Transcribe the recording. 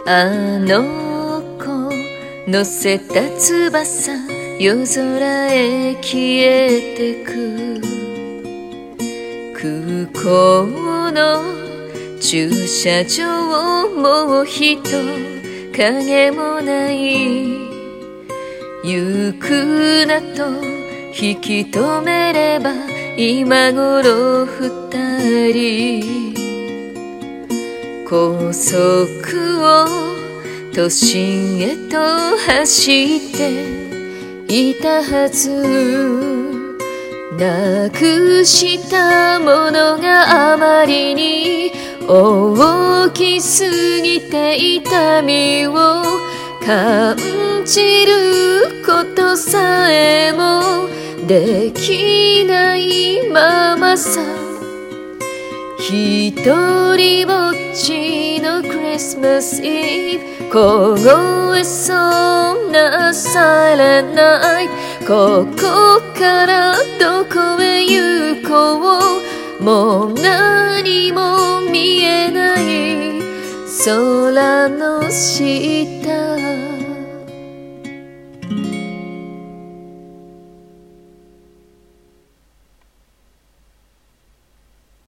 あの子乗せた翼夜空へ消えてく空港の駐車場もう人影もない行くなと引き止めれば今頃二人高速を都心へと走っていたはずなくしたものがあまりに大きすぎて痛みを感じることさえもできないままさ一人ぼっちのクリスマスイブ凍えそうなサイレンナイトここからどこへ行こうもう何も見えない空の下